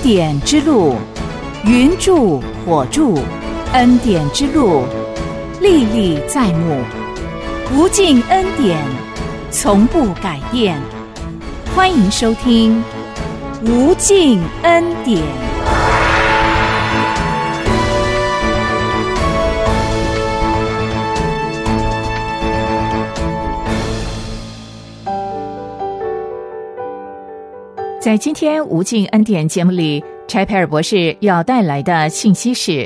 典之路，云柱火柱，恩典之路，历历在目，无尽恩典，从不改变。欢迎收听无尽恩典。在今天无尽恩典节目里，柴培尔博士要带来的信息是：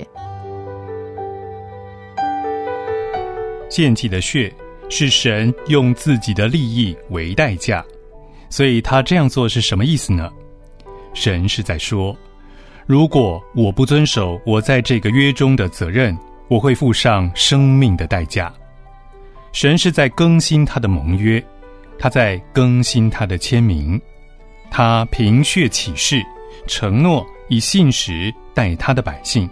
献祭的血是神用自己的利益为代价，所以他这样做是什么意思呢？神是在说，如果我不遵守我在这个约中的责任，我会付上生命的代价。神是在更新他的盟约，他在更新他的签名，他凭血起誓，承诺以信实待他的百姓。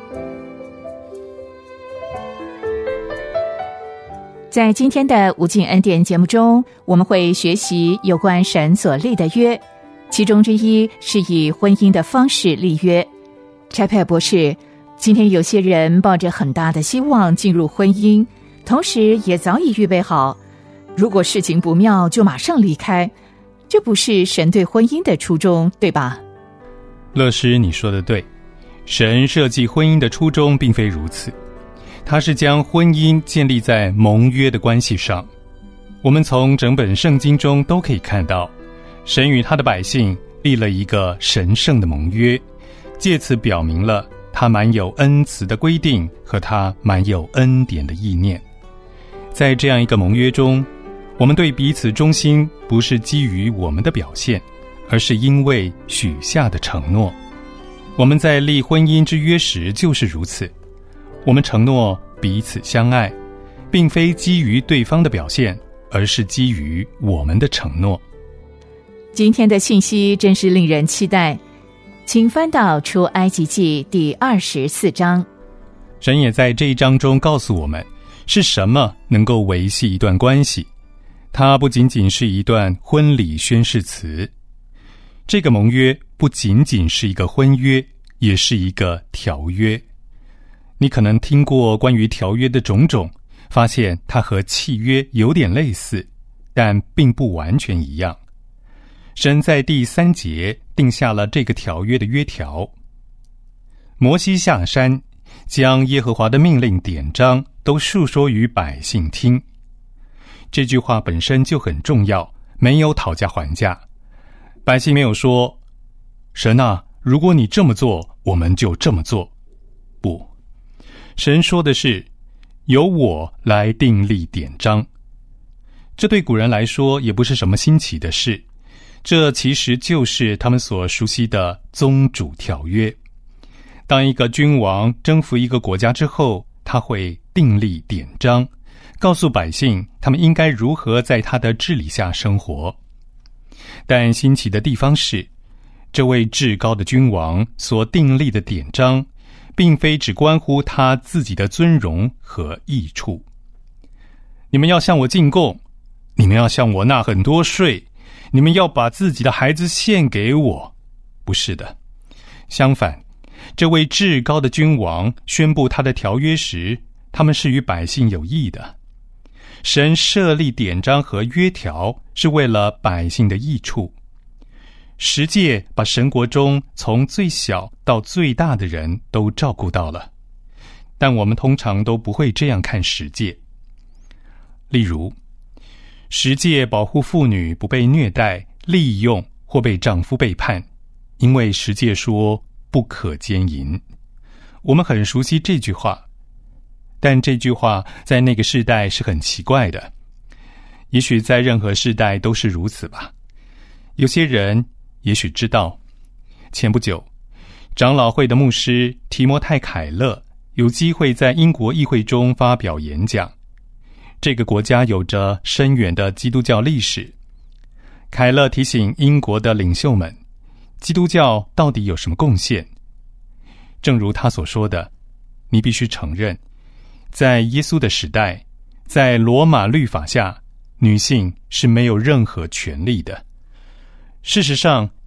在今天的无尽恩典节目中，我们会学习有关神所立的约，其中之一是以婚姻的方式立约。柴培尔博士，今天有些人抱着很大的希望进入婚姻，同时也早已预备好，如果事情不妙就马上离开，这不是神对婚姻的初衷，对吧？ 乐师，你说的对，神设计婚姻的初衷并非如此，他是将婚姻建立在盟约的关系上。我们从整本圣经中都可以看到，神与他的百姓立了一个神圣的盟约，借此表明了他满有恩慈的规定和他满有恩典的意念。在这样一个盟约中，我们对彼此忠心不是基于我们的表现，而是因为许下的承诺。我们在立婚姻之约时就是如此，我们承诺彼此相爱，并非基于对方的表现，而是基于我们的承诺。 今天的信息真是令人期待，请翻到出埃及记第24章。 神也在这一章中告诉我们，是什么能够维系一段关系。它不仅仅是一段婚礼宣誓词，这个盟约不仅仅是一个婚约，也是一个条约。你可能听过关于条约的种种，发现它和契约有点类似，但并不完全一样。神在第3节定下了这个条约的约条。摩西下山，将耶和华的命令典章都述说于百姓听。这句话本身就很重要，没有讨价还价。百姓没有说，神啊，如果你这么做，我们就这么做。不，神说的是，由我来订立典章。这对古人来说也不是什么新奇的事，这其实就是他们所熟悉的宗主条约。当一个君王征服一个国家之后，他会订立典章，告诉百姓他们应该如何在他的治理下生活。但新奇的地方是，这位至高的君王所订立的典章，并非只关乎他自己的尊荣和益处。你们要向我进贡，你们要向我纳很多税，你们要把自己的孩子献给我。不是的，相反，这位至高的君王宣布他的条约时，他们是与百姓有益的。神设立典章和约条是为了百姓的益处。十诫把神国中从最小到最大的人都照顾到了，但我们通常都不会这样看十诫。例如，十诫保护妇女不被虐待、利用或被丈夫背叛，因为十诫说不可奸淫。我们很熟悉这句话，但这句话在那个世代是很奇怪的，也许在任何世代都是如此吧。有些人也许知道，前不久，长老会的牧师提摩太·凯勒有机会在英国议会中发表演讲。这个国家有着深远的基督教历史。凯勒提醒英国的领袖们，基督教到底有什么贡献？正如他所说的，你必须承认，在耶稣的时代，在罗马律法下，女性是没有任何权利的。事实上，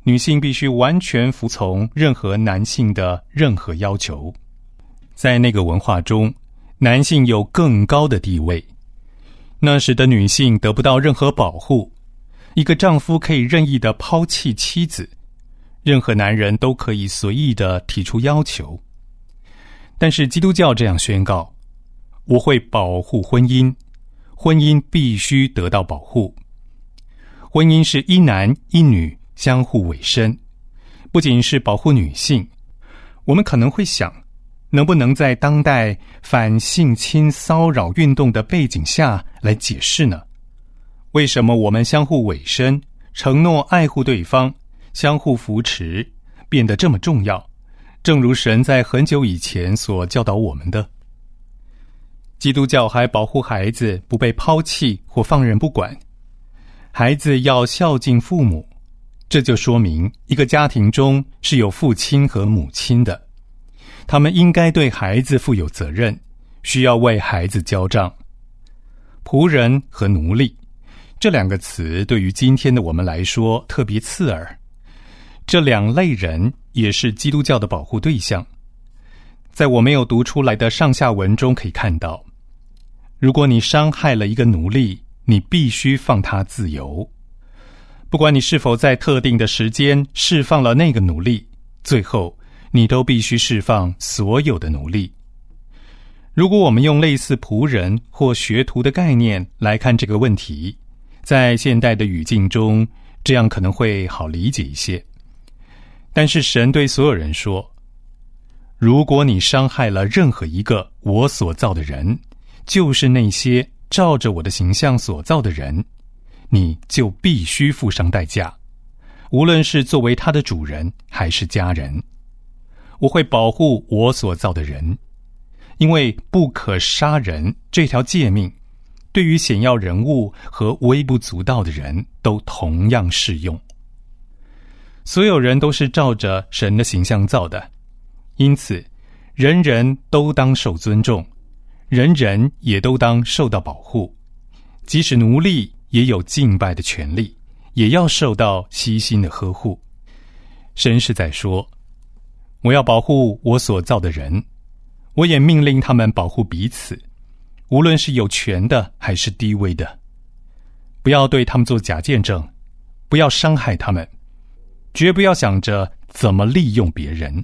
女性必须完全服从任何男性的任何要求。在那个文化中，男性有更高的地位，那使得女性得不到任何保护。一个丈夫可以任意的抛弃妻子，任何男人都可以随意的提出要求。但是基督教这样宣告：我会保护婚姻，婚姻必须得到保护。婚姻是一男一女相互委身，不仅是保护女性。我们可能会想，能不能在当代反性侵骚扰运动的背景下来解释呢？为什么我们相互委身，承诺爱护对方，相互扶持，变得这么重要？正如神在很久以前所教导我们的。基督教还保护孩子不被抛弃或放任不管，孩子要孝敬父母，这就说明一个家庭中是有父亲和母亲的，他们应该对孩子负有责任，需要为孩子交账。仆人和奴隶这两个词对于今天的我们来说特别刺耳，这两类人也是基督教的保护对象。在我没有读出来的上下文中可以看到，如果你伤害了一个奴隶，你必须放他自由。不管你是否在特定的时间释放了那个奴隶，最后你都必须释放所有的奴隶。如果我们用类似仆人或学徒的概念来看这个问题，在现代的语境中，这样可能会好理解一些。但是神对所有人说，如果你伤害了任何一个我所造的人，就是那些照着我的形象所造的人，你就必须付上代价，无论是作为他的主人还是家人。我会保护我所造的人，因为不可杀人这条诫命对于显要人物和微不足道的人都同样适用。所有人都是照着神的形象造的，因此人人都当受尊重，人人也都当受到保护。即使奴隶也有敬拜的权利，也要受到悉心的呵护。神是在说，我要保护我所造的人，我也命令他们保护彼此，无论是有权的还是低微的。不要对他们做假见证，不要伤害他们，绝不要想着怎么利用别人。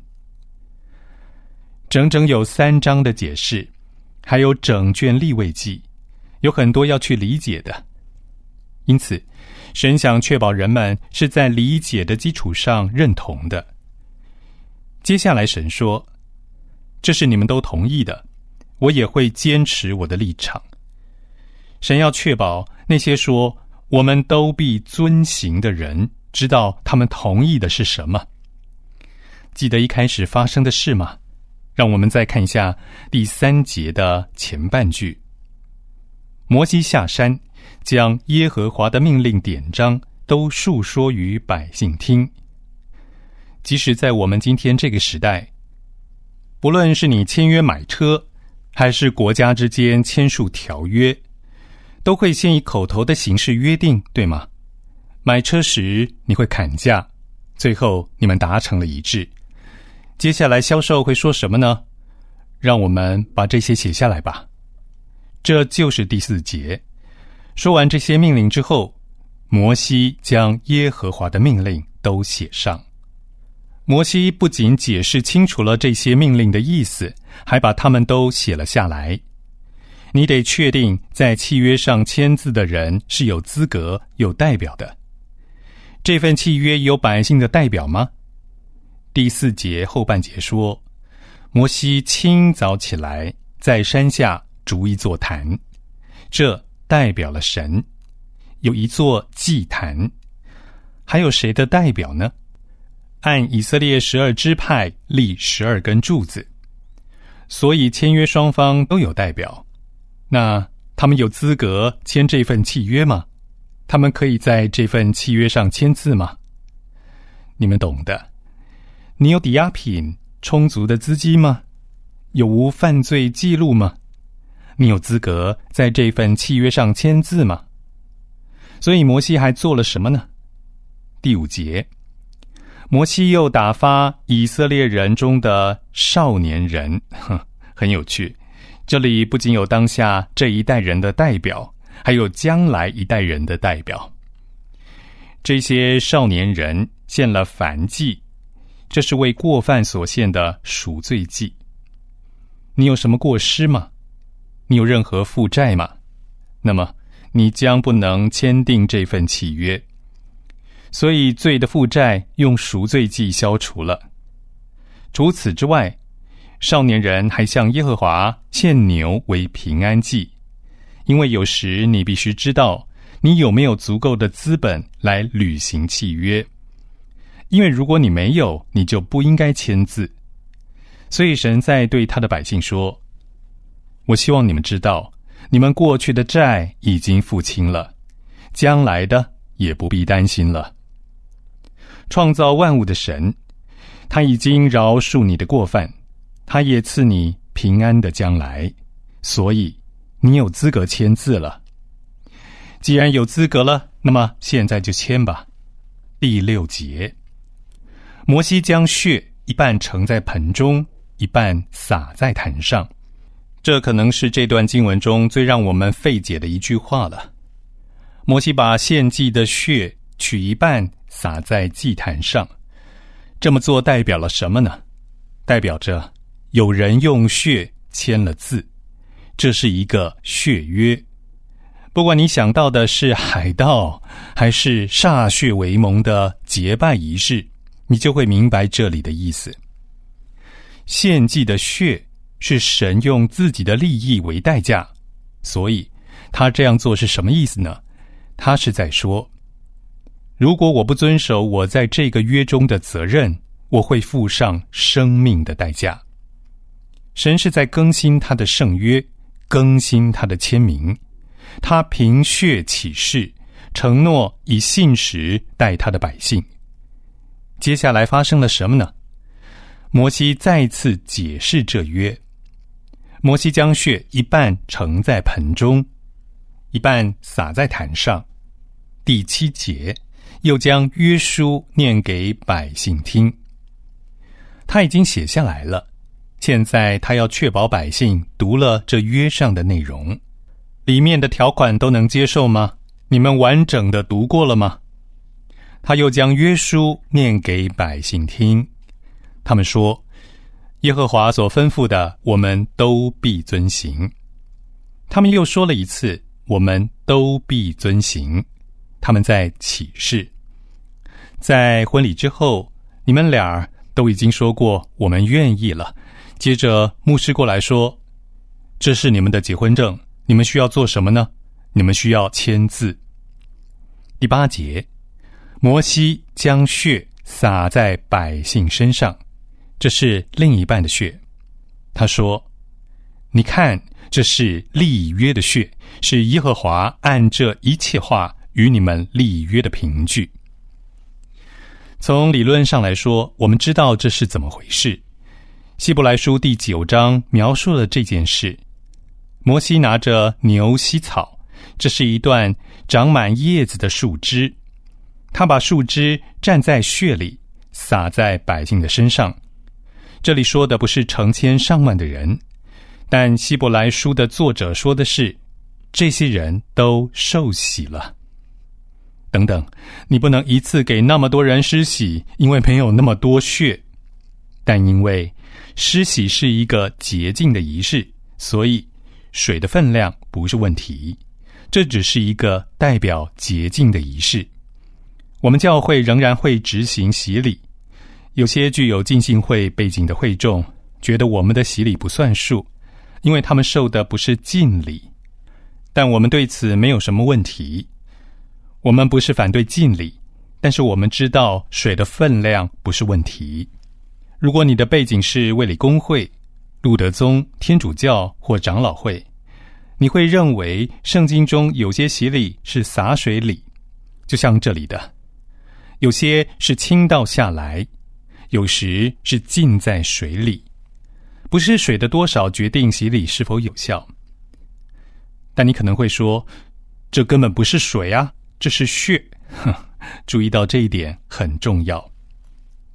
整整有3章的解释，还有整卷利未记，有很多要去理解的。因此，神想确保人们是在理解的基础上认同的。接下来神说，这是你们都同意的，我也会坚持我的立场。神要确保那些说我们都必遵行的人知道他们同意的是什么。记得一开始发生的事吗？让我们再看一下第3节的前半句。摩西下山，将耶和华的命令典章都述说于百姓听。即使在我们今天这个时代，不论是你签约买车，还是国家之间签署条约，都会先以口头的形式约定，对吗？买车时你会砍价，最后你们达成了一致。接下来销售会说什么呢？让我们把这些写下来吧。这就是第4节。说完这些命令之后，摩西将耶和华的命令都写上。摩西不仅解释清楚了这些命令的意思，还把它们都写了下来。你得确定在契约上签字的人是有资格、有代表的。这份契约有百姓的代表吗？第4节后半节说，摩西清早起来，在山下筑一座坛，这代表了神，有一座祭坛。还有谁的代表呢？按以色列12支派立12根柱子，所以签约双方都有代表。那他们有资格签这份契约吗？他们可以在这份契约上签字吗？你们懂的。你有抵押品、充足的资金吗？有无犯罪记录吗？你有资格在这份契约上签字吗？所以摩西还做了什么呢？第5节， 摩西又打发以色列人中的少年人，很有趣。这里不仅有当下这一代人的代表，还有将来一代人的代表。这些少年人献了燔祭，这是为过犯所献的赎罪祭。你有什么过失吗？你有任何负债吗？那么你将不能签订这份契约。所以罪的负债用赎罪祭消除了。除此之外，少年人还向耶和华献牛为平安祭，因为有时你必须知道你有没有足够的资本来履行契约，因为如果你没有，你就不应该签字。所以神在对他的百姓说，我希望你们知道，你们过去的债已经付清了，将来的也不必担心了。创造万物的神，他已经饶恕你的过犯，他也赐你平安的将来，所以你有资格签字了。既然有资格了，那么现在就签吧。第6节，摩西将血一半盛在盆中，一半洒在坛上。这可能是这段经文中最让我们费解的一句话了。摩西把献祭的血取一半洒在祭坛上，这么做代表了什么呢？代表着有人用血签了字，这是一个血约。不管你想到的是海盗还是歃血为盟的结拜仪式，你就会明白这里的意思。献祭的血是神用自己的利益为代价，所以他这样做是什么意思呢？他是在说，如果我不遵守我在这个约中的责任，我会付上生命的代价。神是在更新他的圣约，更新他的签名。他凭血起誓，承诺以信实待他的百姓。接下来发生了什么呢？摩西再次解释这约。摩西将血一半盛在盆中，一半洒在坛上。第7节，又将约书念给百姓听。他已经写下来了，现在他要确保百姓读了这约上的内容，里面的条款都能接受吗？你们完整的读过了吗？他又将约书念给百姓听。他们说，耶和华所吩咐的，我们都必遵行。他们又说了一次，我们都必遵行。他们在起誓。在婚礼之后，你们俩都已经说过我们愿意了。接着牧师过来说，这是你们的结婚证，你们需要做什么呢？你们需要签字。第8节，摩西将血洒在百姓身上，这是另一半的血。他说，你看，这是立约的血，是耶和华按这一切话与你们立约的凭据。从理论上来说，我们知道这是怎么回事。希伯来书第9章描述了这件事。摩西拿着牛膝草，这是一段长满叶子的树枝，他把树枝蘸在血里，洒在百姓的身上。这里说的不是成千上万的人，但希伯来书的作者说的是，这些人都受洗了。等等，你不能一次给那么多人施洗，因为没有那么多血。但因为施洗是一个洁净的仪式，所以水的分量不是问题，这只是一个代表洁净的仪式。我们教会仍然会执行洗礼，有些具有浸信会背景的会众觉得我们的洗礼不算数，因为他们受的不是浸礼，但我们对此没有什么问题。我们不是反对浸礼，但是我们知道水的分量不是问题。如果你的背景是卫理公会、路德宗、天主教或长老会，你会认为圣经中有些洗礼是洒水礼，就像这里的，有些是倾倒下来，有时是浸在水里，不是水的多少决定洗礼是否有效。但你可能会说，这根本不是水啊，这是血。注意到这一点很重要。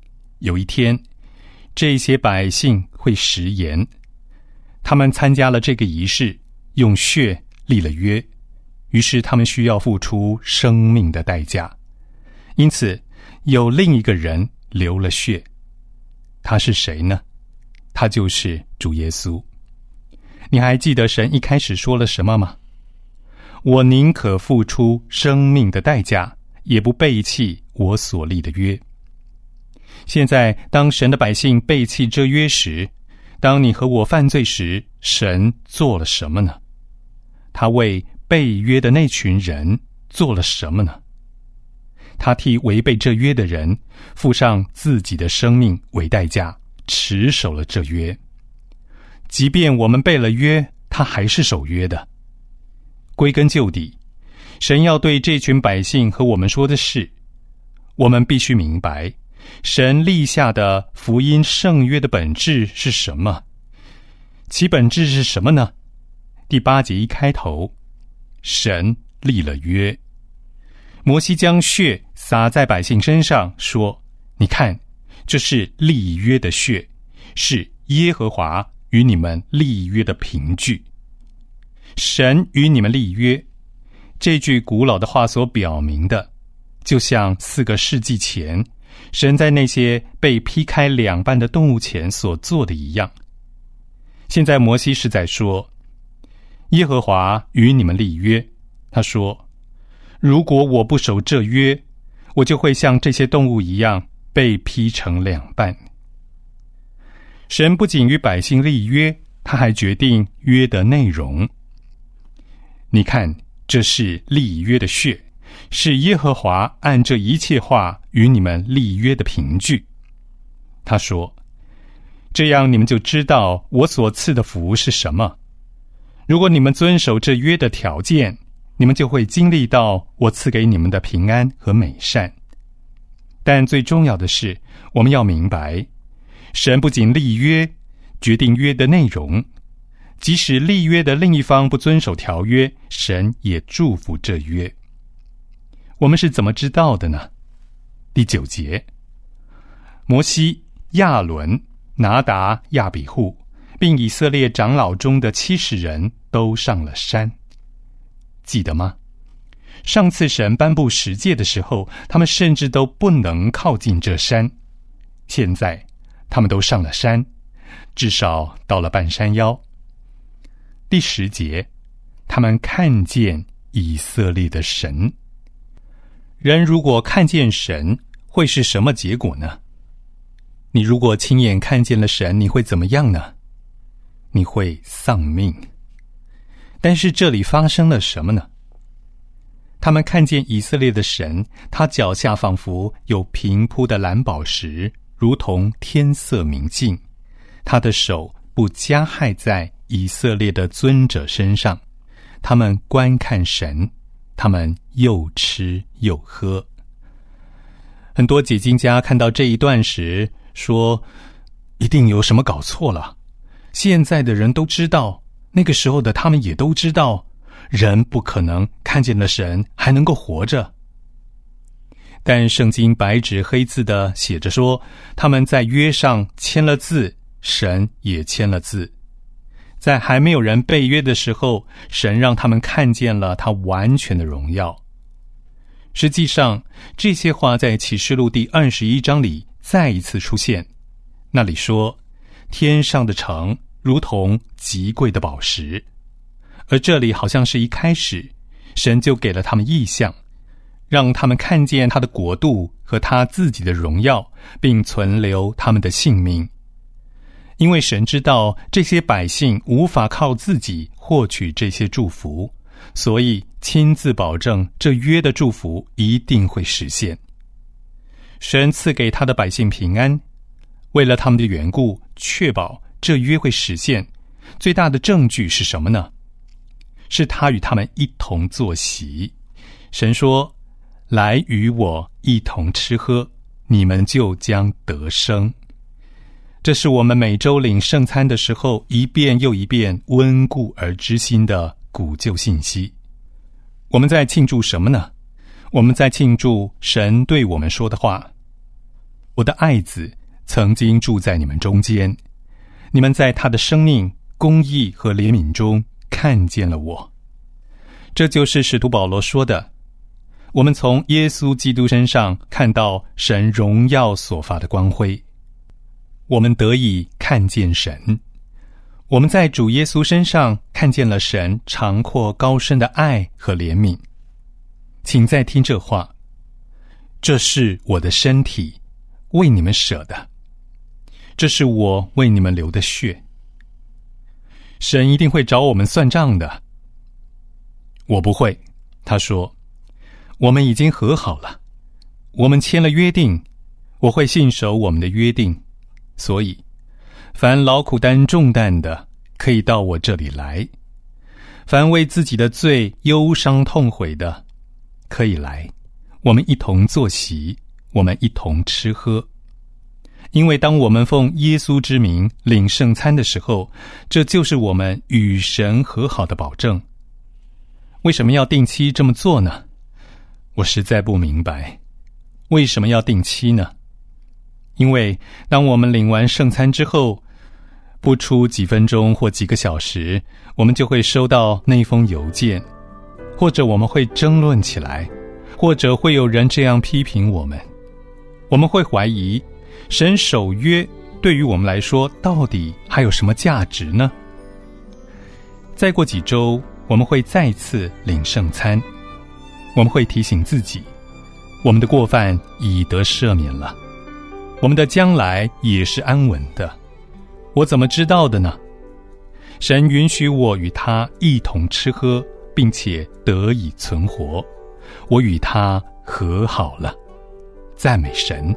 有一天，这些百姓会食言。他们参加了这个仪式，用血立了约，于是他们需要付出生命的代价。因此，有另一个人流了血。他是谁呢？他就是主耶稣。你还记得神一开始说了什么吗？我宁可付出生命的代价，也不背弃我所立的约。现在，当神的百姓背弃这约时，当你和我犯罪时，神做了什么呢？他为背约的那群人做了什么呢？他替违背这约的人付上自己的生命为代价，持守了这约。即便我们背了约，他还是守约的。归根究底，神要对这群百姓和我们说的是，我们必须明白神立下的福音圣约的本质是什么？其本质是什么呢？第8节一开头，神立了约。摩西将血洒在百姓身上，说：你看，这是立约的血，是耶和华与你们立约的凭据。神与你们立约，这句古老的话所表明的，就像4个世纪前神在那些被劈开两半的动物前所做的一样。现在摩西是在说，耶和华与你们立约。他说，如果我不守这约，我就会像这些动物一样被劈成两半。神不仅与百姓立约，他还决定约的内容。你看，这是立约的血，是耶和华按这一切话与你们立约的凭据。他说，这样你们就知道我所赐的福是什么。如果你们遵守这约的条件，你们就会经历到我赐给你们的平安和美善。但最重要的是，我们要明白，神不仅立约，决定约的内容，即使立约的另一方不遵守条约，神也祝福这约。我们是怎么知道的呢？第9节，摩西、亚伦、拿达、亚比户，并以色列长老中的70人都上了山。记得吗？上次神颁布10诫的时候，他们甚至都不能靠近这山。现在他们都上了山，至少到了半山腰。第10节，他们看见以色列的神。人如果看见神，会是什么结果呢？你如果亲眼看见了神，你会怎么样呢？你会丧命。但是这里发生了什么呢？他们看见以色列的神，他脚下仿佛有平铺的蓝宝石，如同天色明净。他的手不加害在以色列的尊者身上。他们观看神，他们又吃又喝。很多解经家看到这一段时说，一定有什么搞错了。现在的人都知道，那个时候的他们也都知道，人不可能看见了神还能够活着。但圣经白纸黑字的写着说，他们在约上签了字，神也签了字。在还没有人背约的时候，神让他们看见了他完全的荣耀。实际上，这些话在启示录第21章里再一次出现。那里说，天上的城如同极贵的宝石。而这里好像是一开始，神就给了他们异象，让他们看见他的国度和他自己的荣耀，并存留他们的性命。因为神知道这些百姓无法靠自己获取这些祝福，所以亲自保证这约的祝福一定会实现。神赐给他的百姓平安，为了他们的缘故，确保这约会实现。最大的证据是什么呢？是他与他们一同坐席。神说，来与我一同吃喝，你们就将得生。这是我们每周领圣餐的时候一遍又一遍温故而知新的古旧信息。我们在庆祝什么呢？我们在庆祝神对我们说的话，我的爱子， 曾经住在你们中间，你们在他的生命、公义和怜悯中看见了我。这就是使徒保罗说的，我们从耶稣基督身上看到神荣耀所发的光辉，我们得以看见神。我们在主耶稣身上看见了神长阔高深的爱和怜悯。请再听这话，这是我的身体，为你们舍的，这是我为你们流的血。神一定会找我们算账的。我不会，他说，我们已经和好了，我们签了约定，我会信守我们的约定。所以凡劳苦担重担的，可以到我这里来；凡为自己的罪忧伤痛悔的，可以来，我们一同坐席，我们一同吃喝。因为当我们奉耶稣之名领圣餐的时候，这就是我们与神和好的保证。为什么要定期这么做呢？我实在不明白，为什么要定期呢？因为当我们领完圣餐之后，不出几分钟或几个小时，我们就会收到那封邮件，或者我们会争论起来，或者会有人这样批评我们。我们会怀疑，神守约对于我们来说到底还有什么价值呢？再过几周，我们会再次领圣餐，我们会提醒自己，我们的过犯已得赦免了，我们的将来也是安稳的。我怎么知道的呢？神允许我与他一同吃喝，并且得以存活，我与他和好了。赞美神。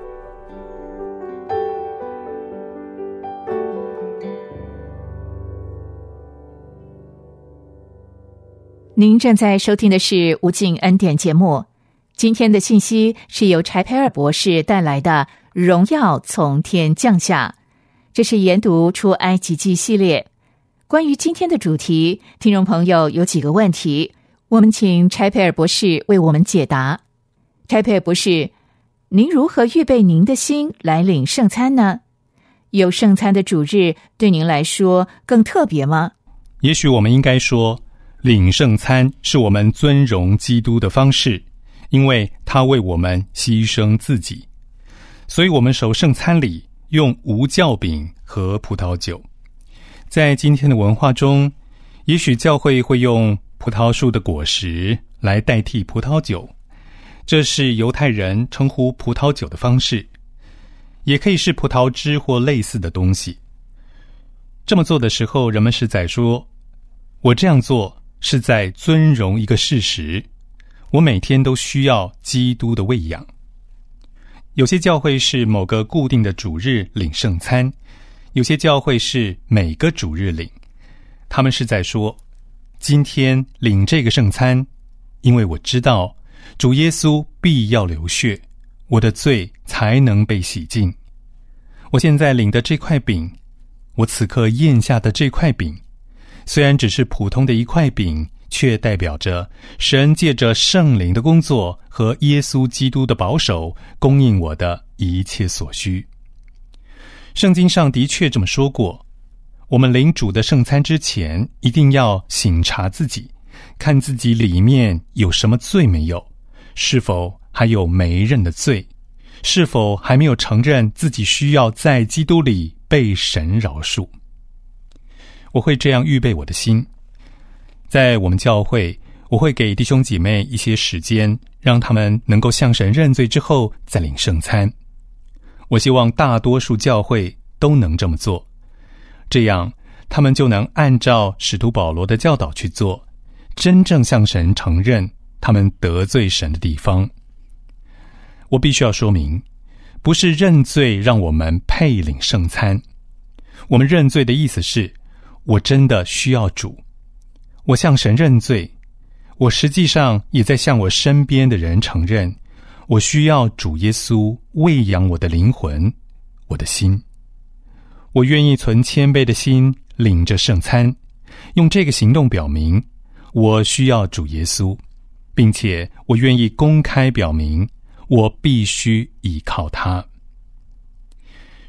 您正在收听的是无尽恩典节目，今天的信息是由柴培尔博士带来的荣耀从天降下，这是研读出埃及记系列。关于今天的主题，听众朋友有几个问题，我们请柴培尔博士为我们解答。柴培尔博士，您如何预备您的心来领圣餐呢？有圣餐的主日对您来说更特别吗？ 也许我们应该说，领圣餐是我们尊荣基督的方式，因为他为我们牺牲自己，所以我们守圣餐里用无酵饼和葡萄酒。在今天的文化中，也许教会会用葡萄树的果实来代替葡萄酒，这是犹太人称呼葡萄酒的方式，也可以是葡萄汁或类似的东西。这么做的时候，人们是在说，我这样做是在尊荣一个事实，我每天都需要基督的喂养。有些教会是某个固定的主日领圣餐，有些教会是每个主日领。他们是在说，今天领这个圣餐，因为我知道主耶稣必要流血，我的罪才能被洗净。我现在领的这块饼，我此刻咽下的这块饼，虽然只是普通的一块饼，却代表着神借着圣灵的工作和耶稣基督的保守，供应我的一切所需。圣经上的确这么说过，我们领主的圣餐之前，一定要省察自己，看自己里面有什么罪没有，是否还有没认的罪，是否还没有承认自己需要在基督里被神饶恕。我会这样预备我的心。在我们教会，我会给弟兄姐妹一些时间，让他们能够向神认罪之后再领圣餐。我希望大多数教会都能这么做，这样他们就能按照使徒保罗的教导去做，真正向神承认他们得罪神的地方。我必须要说明，不是认罪让我们配领圣餐。我们认罪的意思是，我真的需要主，我向神认罪，我实际上也在向我身边的人承认，我需要主耶稣喂养我的灵魂，我的心。我愿意存谦卑的心领着圣餐，用这个行动表明我需要主耶稣，并且我愿意公开表明我必须依靠他。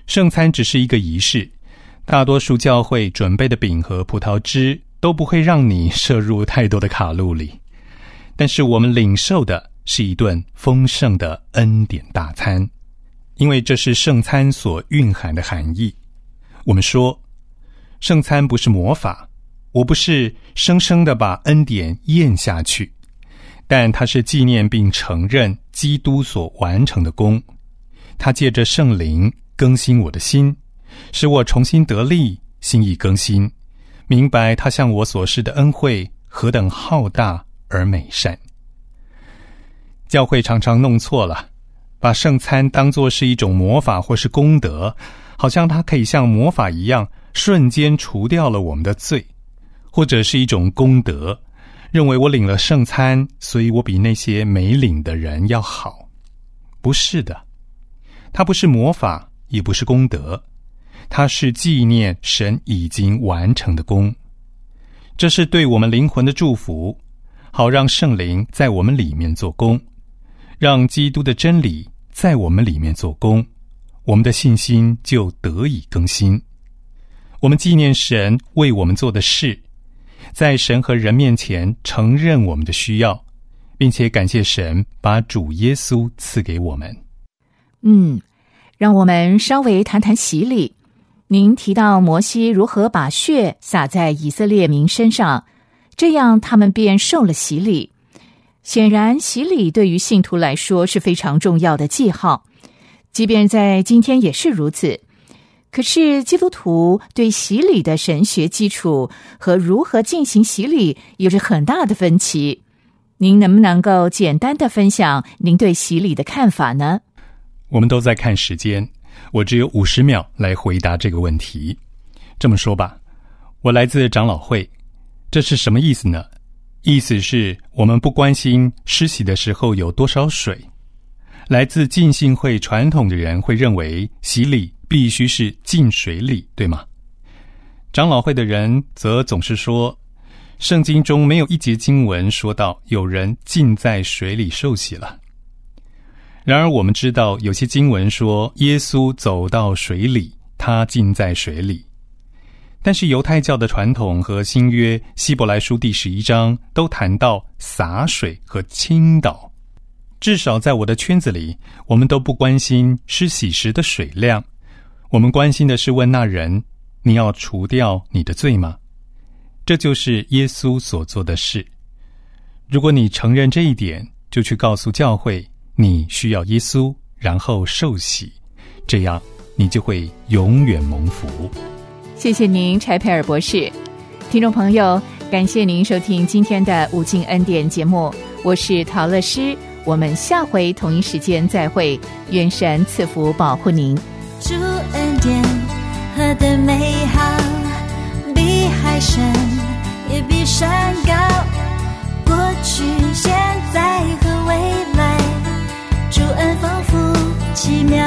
圣餐只是一个仪式，大多数教会准备的饼和葡萄汁都不会让你摄入太多的卡路里。但是我们领受的是一顿丰盛的恩典大餐，因为这是圣餐所蕴含的含义。我们说，圣餐不是魔法，我不是生生地把恩典咽下去，但它是纪念并承认基督所完成的功。它借着圣灵更新我的心，使我重新得力，心意更新，明白他向我所施的恩惠何等浩大而美善。教会常常弄错了，把圣餐当作是一种魔法或是功德，好像它可以像魔法一样瞬间除掉了我们的罪，或者是一种功德，认为我领了圣餐，所以我比那些没领的人要好。不是的，它不是魔法，也不是功德，它是纪念神已经完成的功。这是对我们灵魂的祝福，好让圣灵在我们里面做工，让基督的真理在我们里面做工，我们的信心就得以更新。我们纪念神为我们做的事，在神和人面前承认我们的需要，并且感谢神把主耶稣赐给我们。 让我们稍微谈谈洗礼。您提到摩西如何把血洒在以色列民身上，这样他们便受了洗礼。显然，洗礼对于信徒来说是非常重要的记号，即便在今天也是如此。可是基督徒对洗礼的神学基础和如何进行洗礼有着很大的分歧。您能不能够简单的分享您对洗礼的看法呢？ 我们都在看时间，我只有50秒来回答这个问题。这么说吧，我来自长老会，这是什么意思呢？意思是我们不关心施洗的时候有多少水。来自浸信会传统的人会认为洗礼必须是浸水礼，对吗？长老会的人则总是说，圣经中没有一节经文说到有人浸在水里受洗了。然而我们知道有些经文说耶稣走到水里，他浸在水里。但是犹太教的传统和新约希伯来书第11章都谈到洒水和倾倒。至少在我的圈子里，我们都不关心施洗时的水量，我们关心的是问那人，你要除掉你的罪吗？这就是耶稣所做的事。如果你承认这一点，就去告诉教会你需要耶稣，然后受洗，这样你就会永远蒙福。 谢谢您，柴佩尔博士。听众朋友，感谢您收听今天的无尽恩典节目，我是陶乐诗，我们下回同一时间再会，愿神赐福保护您。 主恩典何等美好，比海深也比山高，过去现在和未来，主恩丰富奇妙。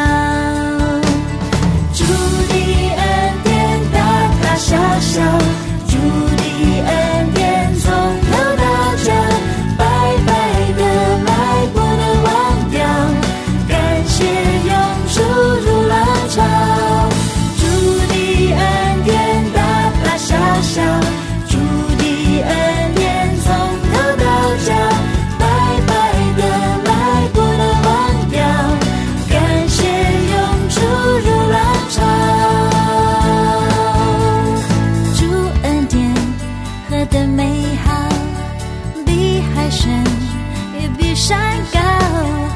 主的恩典大大小小，主的恩典从头到脚，白白的来不能忘掉，感谢涌出如浪潮。主的恩典大大小小，主的恩典从头到脚，白白的来不能忘掉，感谢涌出如浪潮。主恩典何等美好，比海深也比山高。